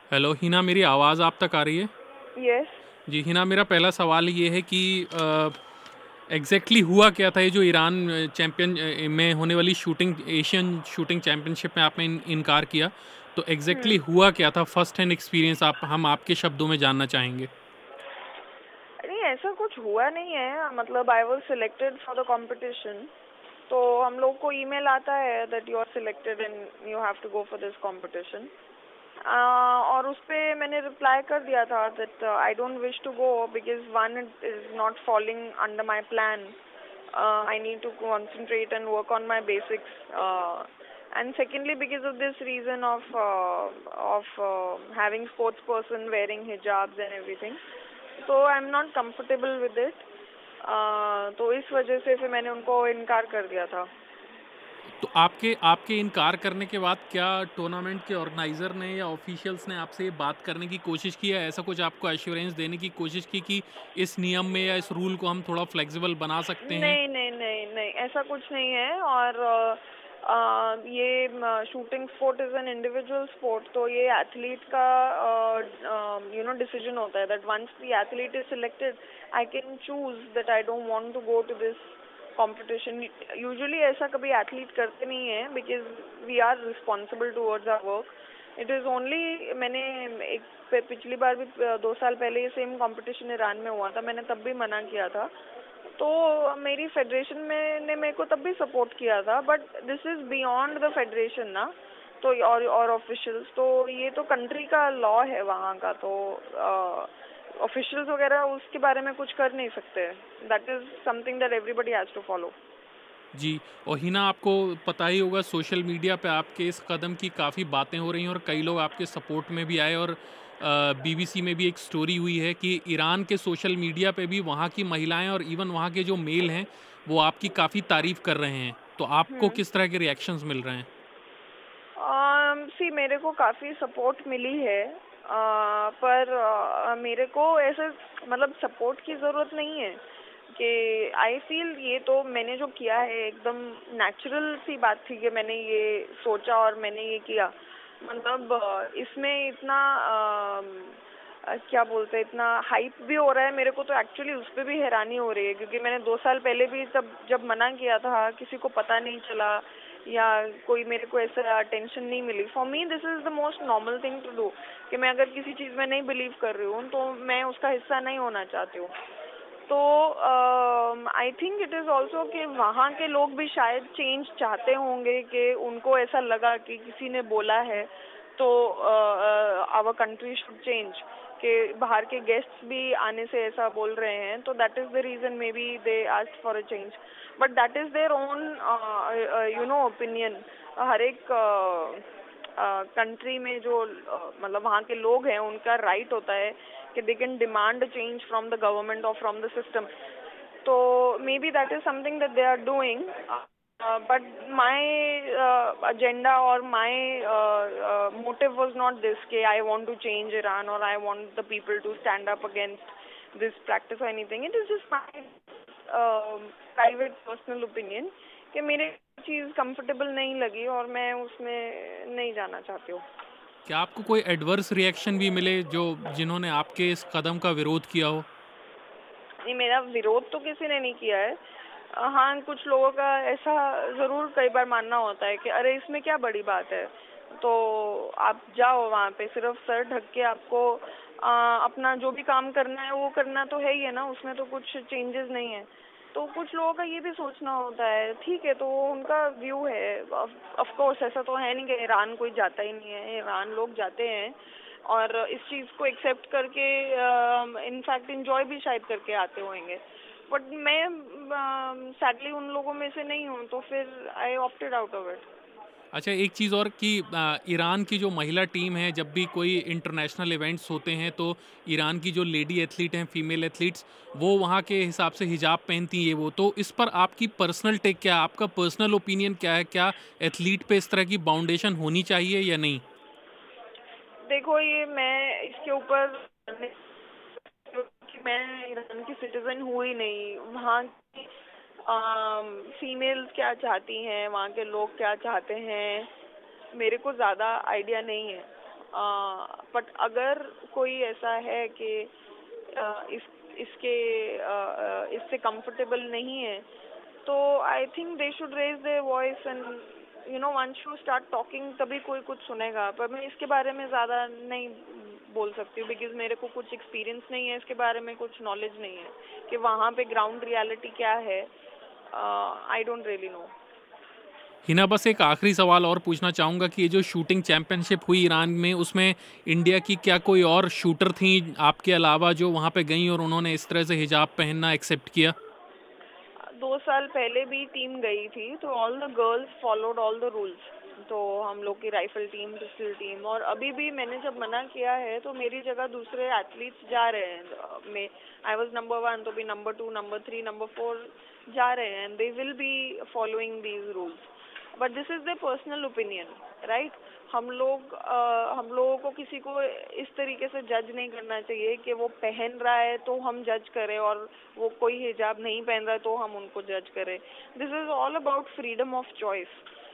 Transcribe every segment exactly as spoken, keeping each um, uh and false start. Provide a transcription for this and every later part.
Hello Hina, मेरी आवाज़ आप तक आ रही है? यस। जी हिना, मेरा पहला सवाल ये है कि एग्जैक्टली हुआ क्या था ये जो ईरान चैंपियन में होने वाली शूटिंग एशियन शूटिंग चैंपियनशिप में आपने इन, इनकार किया, तो एग्जैक्टली हम्म। हुआ क्या था? फर्स्ट हैंड एक्सपीरियंस आप हम आपके शब्दों में जानना चाहेंगे। नहीं, ऐसा कुछ हुआ नहीं है। मतलब I was selected for the competition, तो हम लोग को ईमेल आता है that you are selected and you have to go for this competition. और उस पे मैंने रिप्लाई कर दिया था that I don't wish to go because one is not following under my plan. I need to concentrate and work on my basics, uh, and secondly because of this reason of uh, of uh, having sports person wearing hijabs and everything, तो I am not comfortable with it. तो इस वजह से फिर मैंने उनको इनकार कर दिया था। तो आपके आपके इनकार करने के बाद क्या टूर्नामेंट के ऑर्गेनाइजर ने या ऑफिशियल्स ने आपसे ये बात करने की कोशिश की है, ऐसा कुछ आपको एश्योरेंस देने की कोशिश की कि इस नियम में या इस रूल को हम थोड़ा फ्लेक्सिबल बना सकते हैं? नहीं नहीं नहीं नहीं, ऐसा कुछ नहीं है। और अ, अ, ये shooting sport is an individual sport, तो ये एथलीट का यू नो डिसीजन होता है that once the athlete is selected I can choose that I don't want to go to this competition. Usually ऐसा कभी athlete करते नहीं है because we are responsible towards our work. It is only, मैंने एक पे- पिछली बार भी अ, दो साल पहले ये सेम कंपटीशन ईरान में हुआ था, मैंने तब भी मना किया था। तो मेरी फेडरेशन में ने मेरे को तब भी सपोर्ट किया था, but this is beyond the federation ना। तो और और ऑफिशियल्स, तो ये तो कंट्री का लॉ है वहाँ का, तो ऑफिशियल्स वगैरह उसके बारे में कुछ कर नहीं सकते। That is something that everybody has to follow. जी। और हिना, आपको पता ही होगा सोशल मीडिया पे आपके इस कदम की काफ़ी बातें हो रही हैं और कई लोग आपके सपोर्ट में भी आए, और बीबीसी में भी एक स्टोरी हुई है कि ईरान के सोशल मीडिया पे भी वहाँ की महिलाएं और इवन वहाँ के जो मेल हैं वो आपकी काफ़ी तारीफ कर रहे हैं। तो आपको हम्म। किस तरह के रिएक्शंस मिल रहे हैं? सी मेरे को काफ़ी सपोर्ट मिली है, uh, पर uh, मेरे को ऐसे मतलब सपोर्ट की ज़रूरत नहीं है कि आई फील ये तो मैंने जो किया है एकदम नेचुरल सी बात थी कि मैंने ये सोचा और मैंने ये किया। मतलब uh, इसमें इतना uh, uh, क्या बोलते हैं, इतना हाइप भी हो रहा है मेरे को, तो एक्चुअली उस पर भी हैरानी हो रही है क्योंकि मैंने दो साल पहले भी तब जब मना किया था किसी को पता नहीं चला या कोई मेरे को ऐसा अटेंशन नहीं मिली। For me this is the most normal thing to do कि मैं अगर किसी चीज़ में नहीं बिलीव कर रही हूँ तो मैं उसका हिस्सा नहीं होना चाहती हूँ। तो I think it is also कि वहाँ के लोग भी शायद चेंज चाहते होंगे कि उनको ऐसा लगा कि किसी ने बोला है तो आवर कंट्री शुड चेंज, कि बाहर के गेस्ट्स भी आने से ऐसा बोल रहे हैं, तो that is the reason maybe they asked for a change. But that is their own you know opinion. हर एक कंट्री में जो uh, मतलब वहाँ के लोग हैं उनका राइट होता है कि they can demand change from the government और फ्रॉम द सिस्टम। तो maybe that is something that they are doing, but my agenda or my uh, uh, motive was not this कि I want to change Iran or I want the people to stand up against this practice or anything. It is just my uh, private personal opinion कि मेरे चीज़ comfortable नहीं लगी और मैं उसमें नहीं जाना चाहती हूँ। क्या आपको कोई एडवर्स रिएक्शन भी मिले जो जिन्होंने आपके इस कदम का विरोध किया हो? नहीं, मेरा विरोध तो किसी ने नहीं किया है। अ, हाँ, कुछ लोगों का ऐसा ज़रूर कई बार मानना होता है कि अरे इसमें क्या बड़ी बात है, तो आप जाओ वहाँ पे सिर्फ सर ढक के आपको अ, अपना जो भी काम करना है वो करना तो है ही है ना, उसमें तो कुछ चेंजेस नहीं है। तो कुछ लोगों का ये भी सोचना होता है, ठीक है, तो वो उनका व्यू है। ऑफ कोर्स ऐसा तो है नहीं कि ईरान कोई जाता ही नहीं है, ईरान लोग जाते हैं और इस चीज़ को एक्सेप्ट करके इनफैक्ट इंजॉय भी शायद करके आते होंगे। बट मैं सैडली उन लोगों में से नहीं हूँ, तो फिर I opted out of it. अच्छा, एक चीज़ और कि अ, ईरान की जो महिला टीम है, जब भी कोई इंटरनेशनल इवेंट्स होते हैं तो ईरान की जो लेडी एथलीट हैं, फीमेल एथलीट्स, वो वहाँ के हिसाब से हिजाब पहनती हैं वो। तो इस पर आपकी पर्सनल टेक क्या है? आपका पर्सनल ओपिनियन क्या है? क्या एथलीट पे इस तरह की बाउंडेशन होनी चाहिए या नहीं? देखो, ये मैं इसके ऊपर, क्योंकि मैं ईरान की सिटीजन हूँ ही नहीं, वहाँ की फीमेल्स क्या चाहती हैं, वहाँ के लोग क्या चाहते हैं, मेरे को ज़्यादा आइडिया नहीं है। बट अगर कोई ऐसा है कि अ, इस इसके अ, अ, इससे कंफर्टेबल नहीं है, तो I think they should raise their voice and you know once you start talking तभी कोई कुछ सुनेगा। पर मैं इसके बारे में ज़्यादा नहीं बोल सकती हूँ बिकॉज मेरे को कुछ एक्सपीरियंस नहीं है इसके बारे में, कुछ नॉलेज नहीं है कि वहाँ पे ग्राउंड रियलिटी क्या है। I don't really know. Hina, बस एक आखिरी सवाल और पूछना चाहूँगा कि ये जो शूटिंग चैंपियनशिप हुई ईरान में, उसमें इंडिया की क्या कोई और शूटर थी आपके अलावा जो वहाँ पे गई और उन्होंने इस तरह से हिजाब पहनना एक्सेप्ट किया? दो साल पहले भी टीम गई थी तो all the girls followed all the rules, तो हम लोग की राइफल टीम, पिस्टल टीम, और अभी भी मैंने जब मना किया है तो मेरी जगह दूसरे एथलीट्स जा रहे हैं। मैं आई वाज नंबर वन तो भी number two, number three, number four जा रहे हैं, they will be following these rules, but this is the personal opinion, right. हम लोग अ, हम लोगों को किसी को इस तरीके से जज नहीं करना चाहिए कि वो पहन रहा है तो हम जज करें और वो कोई हिजाब नहीं पहन रहा है तो हम उनको जज करें। This is all about freedom of choice.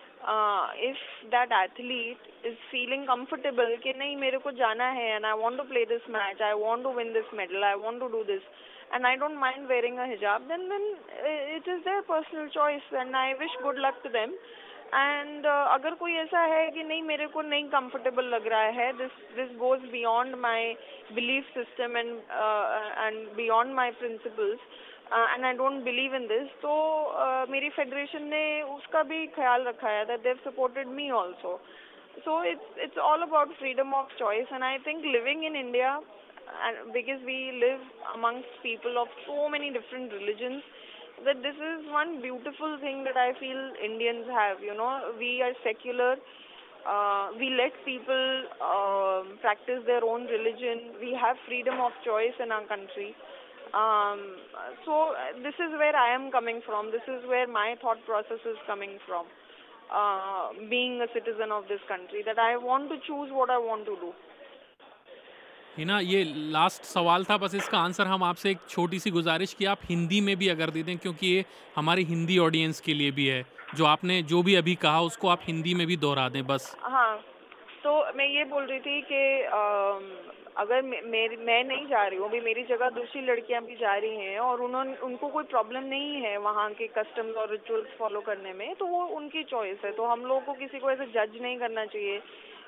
If that athlete is feeling comfortable कि नहीं मेरे को जाना है and I want to play this match, I want to win this medal, I want to do this and I don't mind wearing a hijab, then then uh, it is their personal choice and I wish good luck to them. And uh, अगर कोई ऐसा है कि नहीं मेरे को नहीं comfortable लग रहा है, this this goes beyond my belief system and and beyond my principles and I don't believe in this, तो uh, मेरी फेडरेशन ने उसका भी ख्याल रखा है that they have supported me also. So it's it's all about freedom of choice and I think living in India, and because we live amongst people of so many different religions, that this is one beautiful thing that I feel Indians have. You know, we are secular. Uh, we let people uh, practice their own religion. We have freedom of choice in our country. Um, so uh, this is where I am coming from. This is where my thought process is coming from. Uh, being a citizen of this country, that I want to choose what I want to do. Hina, ये last सवाल था, बस इसका answer हम आपसे एक छोटी सी गुजारिश कि आप हिंदी में भी अगर दे दें, क्योंकि ये हमारी हिंदी ऑडियंस के लिए भी है। जो आपने जो भी अभी कहा उसको आप हिंदी में भी दोहरा दें बस। हाँ, तो मैं ये बोल रही थी कि अम, अगर मे, मेरी मैं नहीं जा रही हूँ, अभी मेरी जगह दूसरी लड़कियां भी जा रही हैं और उन्होंने उनको कोई प्रॉब्लम नहीं है वहाँ के कस्टम्स और रिचुअल्स फॉलो करने में, तो वो उनकी चॉइस है। तो हम लोगों को किसी को ऐसे जज नहीं करना चाहिए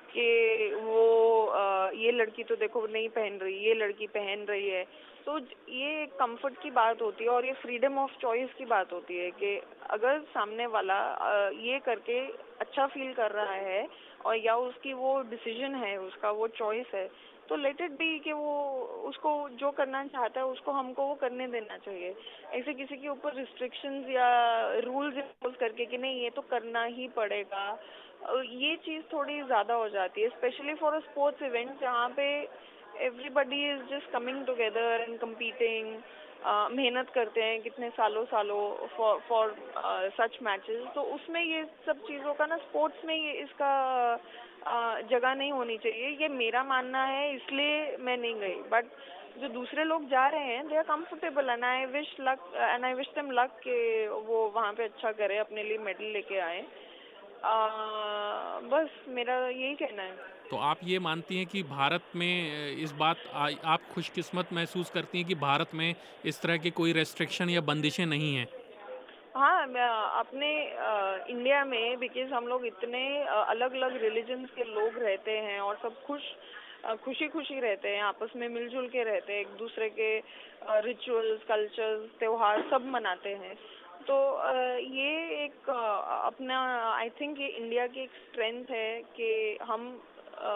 कि वो अ, ये लड़की तो देखो नहीं पहन रही, ये लड़की पहन रही है। तो ये कंफर्ट की बात होती है और ये फ्रीडम ऑफ चॉइस की बात होती है कि अगर सामने वाला अ, ये करके अच्छा फील कर रहा है और या उसकी वो डिसीजन है, उसका वो चॉइस है, तो लेट इट बी कि वो उसको जो करना चाहता है उसको हमको वो करने देना चाहिए। ऐसे किसी के ऊपर रिस्ट्रिक्शंस या रूल्स इम्पोज करके कि नहीं ये तो करना ही पड़ेगा, ये चीज़ थोड़ी ज़्यादा हो जाती है, specially for a sports event जहाँ पे everybody is just coming together and competing, मेहनत करते हैं कितने सालों सालों फॉर फॉर सच मैचेस, तो उसमें ये सब चीज़ों का ना स्पोर्ट्स में ये इसका uh, जगह नहीं होनी चाहिए, ये मेरा मानना है, इसलिए मैं नहीं गई। बट जो दूसरे लोग जा रहे हैं they are comfortable and I wish luck and I wish them luck कि वो वहाँ पे अच्छा करे, अपने लिए मेडल लेके आए। आ, बस मेरा यही कहना है। तो आप ये मानती हैं कि भारत में इस बात आ, आप खुशकिस्मत महसूस करती हैं कि भारत में इस तरह की कोई रेस्ट्रिक्शन या बंदिशें नहीं हैं? हाँ, मैं अपने आ, इंडिया में बिकॉज हम लोग इतने अलग अलग रिलीजन्स के लोग रहते हैं और सब खुश आ, खुशी खुशी रहते हैं, आपस में मिलजुल के रहते हैं, एक दूसरे के रिचुअल्स, कल्चर्स, त्योहार सब मनाते हैं। तो आ, ये एक आ, अपना आई थिंक ये इंडिया की एक स्ट्रेंथ है कि हम आ,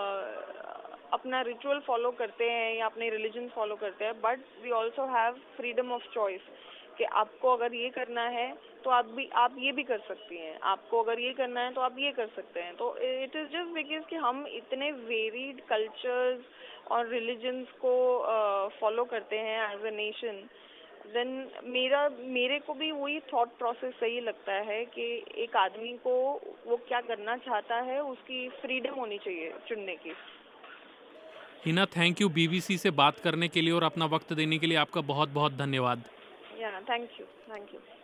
अपना रिचुअल फॉलो करते हैं या अपने रिलीजन फॉलो करते हैं, but we also have freedom of choice कि आपको अगर ये करना है तो आप भी आप ये भी कर सकती हैं, आपको अगर ये करना है तो आप ये कर सकते हैं। तो इट इज़ जस्ट बिकॉज कि हम इतने वेरीड कल्चर्स और रिलीजन्स को फॉलो uh, करते हैं एज अ नेशन, देन मेरा मेरे को भी वही थॉट प्रोसेस सही लगता है कि एक आदमी को वो क्या करना चाहता है उसकी फ्रीडम होनी चाहिए चुनने की। हिना, थैंक यू बीबीसी से बात करने के लिए और अपना वक्त देने के लिए आपका बहुत बहुत धन्यवाद। या थैंक यू, थैंक यू।